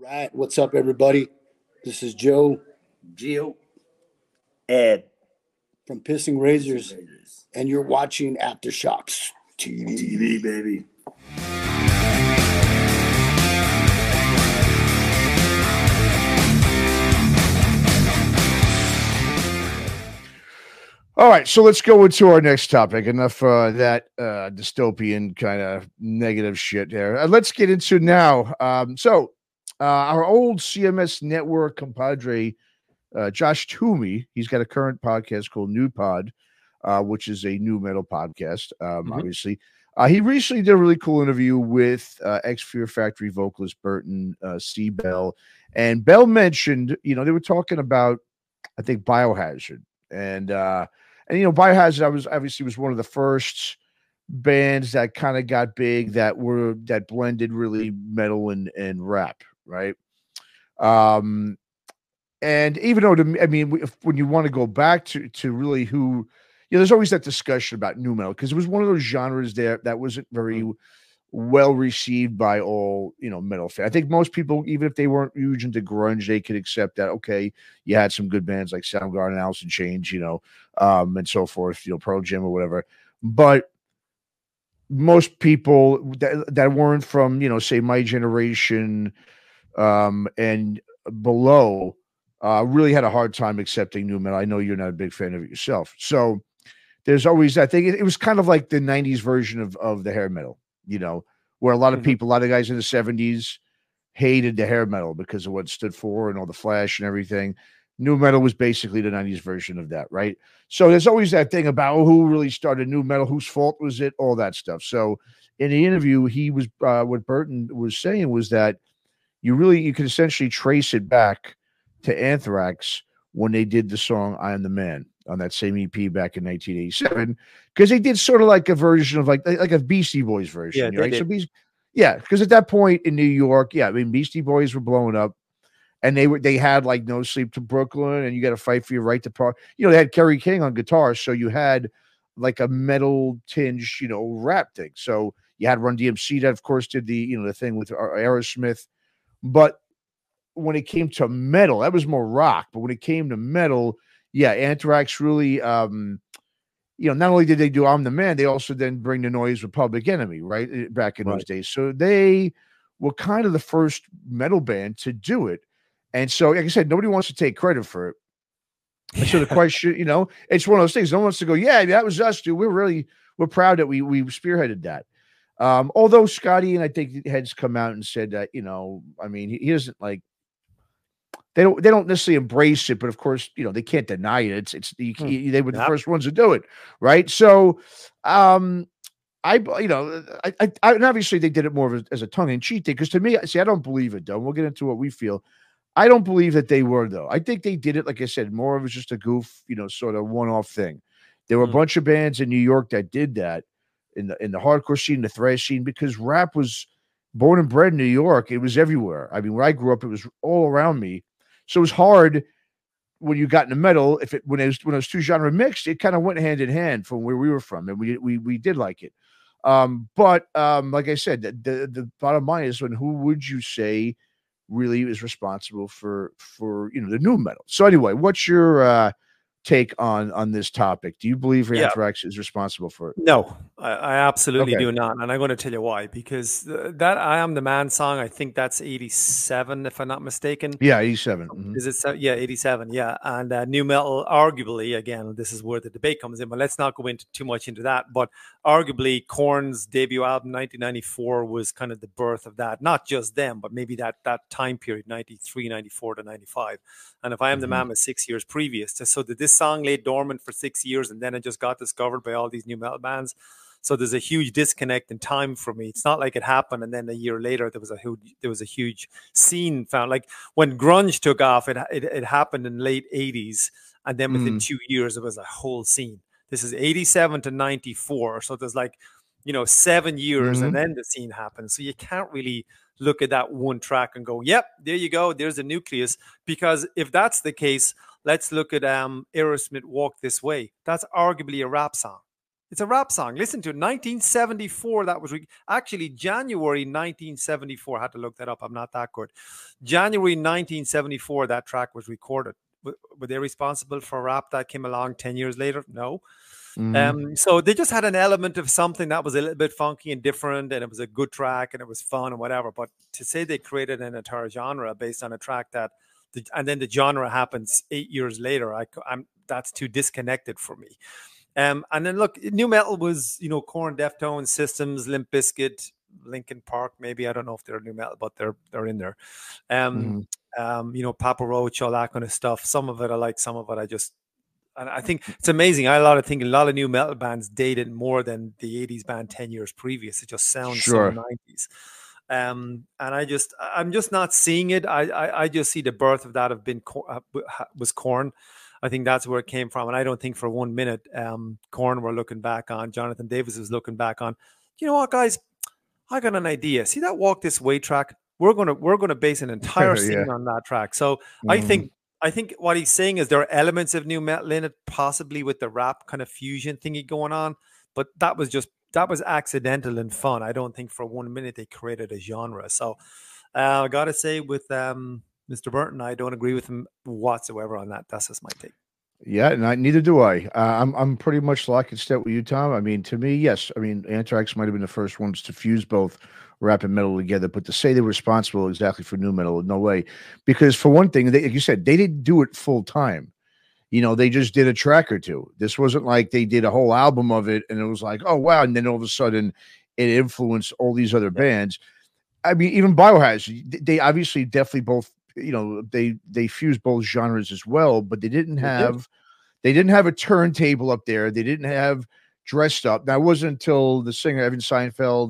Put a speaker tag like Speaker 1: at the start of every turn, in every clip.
Speaker 1: Right. What's up, everybody? This is Joe
Speaker 2: Geo, Ed,
Speaker 1: from Pissing Razors,
Speaker 2: Raiders,
Speaker 1: and you're watching Aftershocks TV.
Speaker 2: TV, baby.
Speaker 3: All right, so let's go into our next topic. Enough that dystopian kind of negative shit there. Let's get into now. Our old CMS network compadre, Josh Toomey, he's got a current podcast called New Pod, which is a new metal podcast, obviously. He recently did a really cool interview with ex-Fear Factory vocalist Burton C. Bell. And Bell mentioned, they were talking about, I think, Biohazard. And Biohazard was one of the first bands that kind of got big that blended really metal and rap, right? And even though when you want to go back to really who, there's always that discussion about nu metal because it was one of those genres there that wasn't very well received by all metal fans. I think most people, even if they weren't huge into grunge, they could accept that. Okay, you had some good bands like Soundgarden and Alice in Chains, and so forth, Pearl Jam or whatever. But most people that weren't from say my generation and below really had a hard time accepting nu metal. I know you're not a big fan of it yourself, so there's always that thing. It was kind of like the '90s version of the hair metal. Where a lot of people, a lot of guys in the 70s hated the hair metal because of what it stood for and all the flash and everything. Nu metal was basically the 90s version of that, right? So there's always that thing about who really started nu metal, whose fault was it, all that stuff. So in the interview, he was what Burton was saying was that you can essentially trace it back to Anthrax when they did the song "I Am the Man" on that same EP back in 1987, because they did sort of like a version of like a Beastie Boys version,
Speaker 4: Yeah,
Speaker 3: right?
Speaker 4: they
Speaker 3: So
Speaker 4: did.
Speaker 3: because at that point in New York, Beastie Boys were blowing up, and they had like No Sleep to Brooklyn, and You Got to Fight for Your Right to Party. They had Kerry King on guitar, so you had like a metal tinge, rap thing. So you had Run DMC that, of course, did the thing with Aerosmith, but when it came to metal, that was more rock. But when it came to metal, Anthrax really, not only did they do "I'm the Man," they also then bring the noise with Public Enemy, right? Back in those days. So they were kind of the first metal band to do it. And so, like I said, nobody wants to take credit for it. And so the question, it's one of those things. No one wants to go, yeah, that was us, dude. We're proud that we spearheaded that. Although Scotty and I think has come out and said that, he doesn't like, they don't necessarily embrace it, but of course, they can't deny it. They were the first ones to do it, right? So, and obviously they did it more as a tongue in cheek thing. Because to me, I don't believe it though. We'll get into what we feel. I don't believe that they were though. I think they did it, like I said, more of it was just a goof, sort of one-off thing. There were a bunch of bands in New York that did that in the hardcore scene, the thrash scene, because rap was born and bred in New York. It was everywhere. I mean, where I grew up, it was all around me. So it was hard when you got in the metal. When it was two genre mixed, it kind of went hand in hand from where we were from, and we did like it. But like I said, the bottom line is, who would you say really is responsible for the nu metal? So anyway, what's your take on this topic? Do you believe Anthrax is responsible for it?
Speaker 4: No, I absolutely do not. And I'm going to tell you why. Because that "I Am the Man" song, I think that's 87, if I'm not mistaken.
Speaker 3: Yeah, 87.
Speaker 4: Is it? Yeah, 87. Yeah. And nu metal, arguably, again, this is where the debate comes in, but let's not go into too much into that. But arguably, Korn's debut album, 1994, was kind of the birth of that. Not just them, but maybe that time period, 93, 94 to 95. And if "I Am the Man" was 6 years previous. So did this song lay dormant for 6 years and then it just got discovered by all these new metal bands? So there's a huge disconnect in time for me. It's not like it happened and then a year later there was a huge scene found. Like when grunge took off, it happened in late 80s, and then within 2 years it was a whole scene. This is 87 to 94, so there's 7 years and then the scene happened. So you can't really look at that one track and go, yep, there you go, there's a nucleus. Because if that's the case, let's look at Aerosmith "Walk This Way." That's arguably a rap song. It's a rap song. Listen to it. 1974. That was actually January 1974. I had to look that up. I'm not that good. January 1974. That track was recorded. Were they responsible for rap that came along 10 years later? No. So they just had an element of something that was a little bit funky and different, and it was a good track and it was fun and whatever. But to say they created an entire genre based on a track and then the genre happens 8 years later, that's too disconnected for me. And then look, new metal was, Korn, Deftones, Systems, Limp Bizkit, Linkin Park. Maybe I don't know if they're new metal, but they're in there. Papa Roach, all that kind of stuff. Some of it I like, some of it and I think it's amazing. I think a lot of new metal bands dated more than the 80s band 10 years previous. It just sounds so 90s. And I'm just not seeing it. I just see the birth of that was Korn. I think that's where it came from. And I don't think for 1 minute, Korn were looking back on, Jonathan Davis was looking back on, you know what, guys, I got an idea. See that Walk This Way track? We're gonna base an entire scene on that track. So I think what he's saying is there are elements of new metal in it, possibly with the rap kind of fusion thingy going on, but that was accidental and fun. I don't think for 1 minute they created a genre. So I gotta say with Mr. Burton, I don't agree with him whatsoever on that. That's just my take.
Speaker 3: Yeah, neither do I. I'm pretty much lock and step with you, Tom. I mean, to me, yes. I mean, Anthrax might have been the first ones to fuse both rap and metal together, but to say they were responsible exactly for new metal, no way. Because for one thing, like you said, they didn't do it full time. They just did a track or two. This wasn't like they did a whole album of it and it was like, oh wow, and then all of a sudden it influenced all these other bands. I mean, even Biohazard, they obviously definitely both. They fused both genres as well, but they didn't have a turntable up there. They didn't have dressed up. Now, it wasn't until the singer Evan Seinfeld,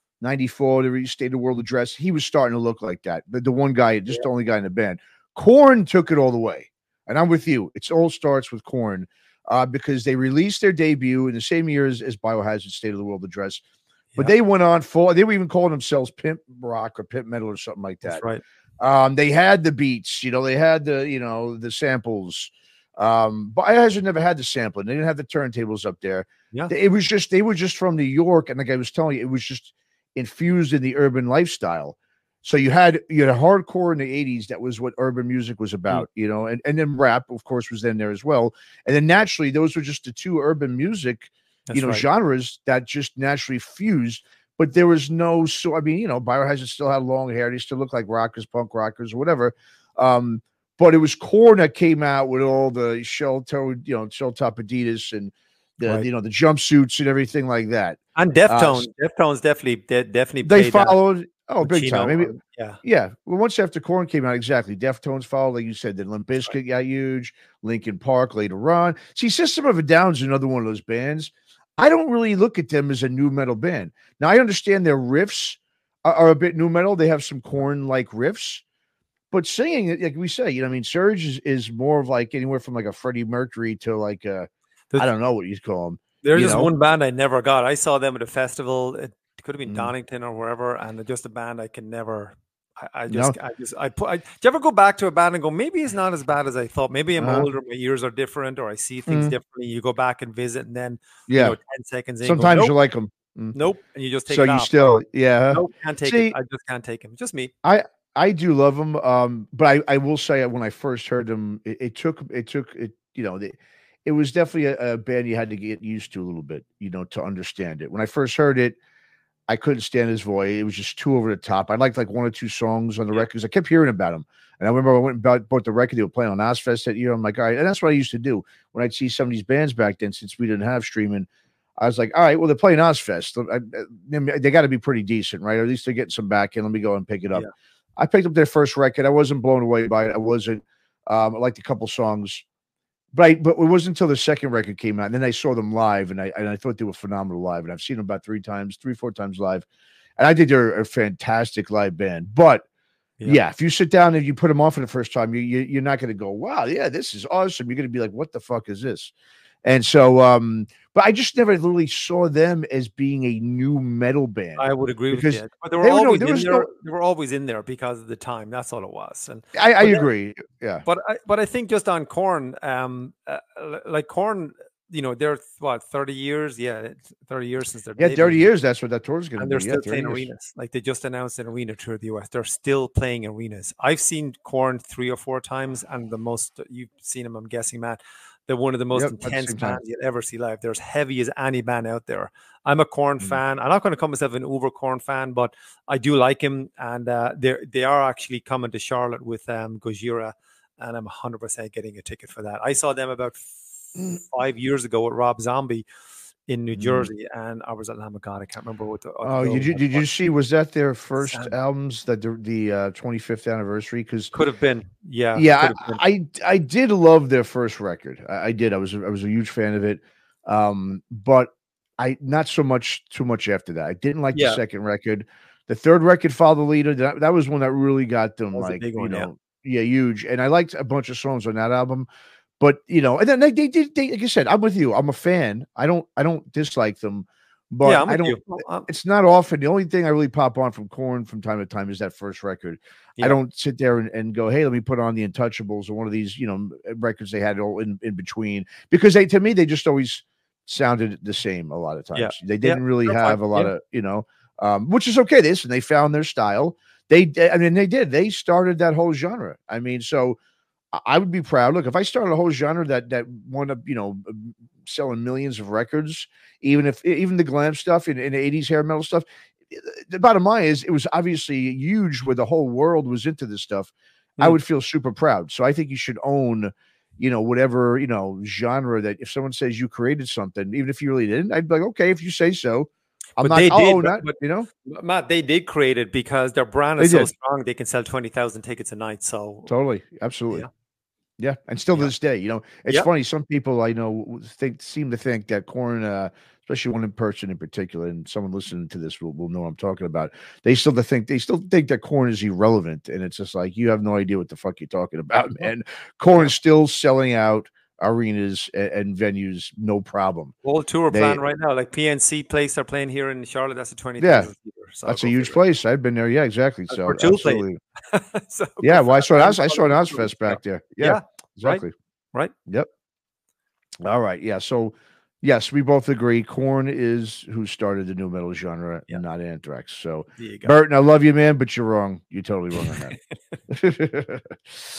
Speaker 3: 94, the State of the World Address, he was starting to look like that. But the one guy, just the only guy in the band. Korn took it all the way. And I'm with you. It all starts with Korn because they released their debut in the same year as Biohazard, State of the World Address. But they went on they were even calling themselves Pimp Rock or Pimp Metal or something like that.
Speaker 4: That's right.
Speaker 3: They had the beats, they had the samples. Biohazard never had the sampling. They didn't have the turntables up there.
Speaker 4: Yeah.
Speaker 3: They were just from New York. And like I was telling you, it was just infused in the urban lifestyle. So you had hardcore in the 80s. That was what urban music was about, and then rap, of course, was then there as well. And then naturally, those were just the two urban music, genres that just naturally fused. But there was Biohazard still had long hair. They still looked like rockers, punk rockers, or whatever. But it was Korn that came out with all the shell-toed, shell-top Adidas and the jumpsuits and everything like that.
Speaker 4: And Deftones, Deftones definitely
Speaker 3: they followed. Big time. Maybe,
Speaker 4: yeah.
Speaker 3: Well, once after Korn came out, exactly. Deftones followed, like you said. Then Limp Bizkit got huge. Linkin Park later on. See, System of a Down is another one of those bands. I don't really look at them as a new metal band. Now, I understand their riffs are a bit new metal. They have some Korn-like riffs. But singing, like we say, Surge is more of like anywhere from like a Freddie Mercury to like I don't know what you'd call them.
Speaker 4: There's just one band I never got. I saw them at a festival. It could have been Donington or wherever, and they're just a band I can never. Do you ever go back to a band and go, maybe it's not as bad as I thought? Maybe I'm older, my ears are different, or I see things differently. You go back and visit, and then 10 seconds in,
Speaker 3: sometimes
Speaker 4: you
Speaker 3: you like them.
Speaker 4: Nope, and you just take
Speaker 3: so
Speaker 4: it
Speaker 3: you
Speaker 4: off.
Speaker 3: Still,
Speaker 4: nope, can't take it. I just can't take them. Just me.
Speaker 3: I do love them, but I will say when I first heard them, it took it was definitely a band you had to get used to a little bit, to understand it. When I first heard it, I couldn't stand his voice. It was just too over the top. I liked like one or two songs on the records. I kept hearing about him. And I remember I went and bought the record they were playing on Ozfest that year. I'm like, all right. And that's what I used to do when I'd see some of these bands back then, since we didn't have streaming. I was like, all right, well, they're playing Ozfest. They got to be pretty decent, right? Or at least they're getting some back in. Let me go and pick it up. Yeah. I picked up their first record. I wasn't blown away by it. I wasn't. I liked a couple songs. But it wasn't until the second record came out, and then I saw them live, and I thought they were phenomenal live. And I've seen them about 3, 4 times live, and I think they're a fantastic live band. But if you sit down and you put them on for the first time, you're not going to go, wow, yeah, this is awesome. You're going to be like, what the fuck is this? And so, but I just never really saw them as being a new metal band.
Speaker 4: I would agree with you. But they were always in there because of the time. That's all it was. And
Speaker 3: I agree. Yeah.
Speaker 4: But I think just on Korn, like Korn, you know, they're what 30 years, yeah, 30 years since their
Speaker 3: Yeah,
Speaker 4: debut.
Speaker 3: 30 years. That's what that tour is going to
Speaker 4: And
Speaker 3: be.
Speaker 4: they're
Speaker 3: Yeah,
Speaker 4: still
Speaker 3: 30
Speaker 4: playing
Speaker 3: years.
Speaker 4: arenas. Like they just announced an arena tour of the US. They're still playing arenas. I've seen Korn 3 or 4 times, and the most you've seen them, I'm guessing, Matt. They're one of the most
Speaker 3: Yep, at the
Speaker 4: intense
Speaker 3: same time.
Speaker 4: bands you'll ever see live. They're as heavy as any band out there. I'm a Korn fan. I'm not going to call myself an uber Korn fan, but I do like him. And they are actually coming to Charlotte with Gojira, and I'm 100% getting a ticket for that. I saw them about 5 years ago with Rob Zombie in New Jersey, and I was like, oh my god, I can't remember what the.
Speaker 3: Oh, did you see? Was that their first
Speaker 4: Sam.
Speaker 3: albums? That the 25th anniversary? Because
Speaker 4: Could have been, yeah.
Speaker 3: yeah,
Speaker 4: could have been.
Speaker 3: I did love their first record. I did. I was a huge fan of it. But I not so much too much after that. I didn't like the
Speaker 4: Yeah.
Speaker 3: second record. The third record, Follow the Leader. That was one that really got them
Speaker 4: That was a
Speaker 3: like
Speaker 4: big one, yeah.
Speaker 3: yeah, huge. And I liked a bunch of songs on that album. But and then they did. Like I said, I'm with you. I'm a fan. I don't dislike them, but
Speaker 4: Yeah, I'm
Speaker 3: I
Speaker 4: with
Speaker 3: don't.
Speaker 4: you. Well,
Speaker 3: It's not often. The only thing I really pop on from Korn from time to time is that first record.
Speaker 4: Yeah.
Speaker 3: I don't sit there and go, hey, let me put on the Untouchables or one of these, records they had all in between, because to me, they just always sounded the same a lot of times.
Speaker 4: Yeah.
Speaker 3: They didn't really
Speaker 4: they're
Speaker 3: have
Speaker 4: fine.
Speaker 3: a lot
Speaker 4: Yeah.
Speaker 3: of, which is okay. They found their style. They did. They started that whole genre. I mean, so I would be proud. Look, if I started a whole genre that wound up, selling millions of records, even the glam stuff in the 80s hair metal stuff, the bottom line is it was obviously huge where the whole world was into this stuff. I would feel super proud. So I think you should own, whatever, genre that if someone says you created something, even if you really didn't, I'd be like, okay, if you say so. I'll own that,
Speaker 4: Matt, they did create it because their brand is so strong they can sell 20,000 tickets a night. So
Speaker 3: totally, absolutely.
Speaker 4: Yeah.
Speaker 3: Yeah, and still to this day, it's
Speaker 4: Yeah.
Speaker 3: funny. Some people I know seem to think that Korn, especially one person in particular, and someone listening to this will know what I'm talking about. They still think that Korn is irrelevant, and it's just like you have no idea what the fuck you're talking about, man. Korn is still selling out arenas and venues, no problem.
Speaker 4: Whole tour plan right now, like PNC place they're playing here in Charlotte. That's a 20,000.
Speaker 3: Yeah, so that's a huge place. I've been there. Yeah, exactly. So absolutely.
Speaker 4: So
Speaker 3: yeah, well, I saw an Ozfest back there. Yeah, exactly.
Speaker 4: Right.
Speaker 3: Yep. All right. Yeah. So yes, we both agree. Korn is who started the new metal genre, not Anthrax. So Burton, I love you, man, but you're wrong. You're totally wrong on that.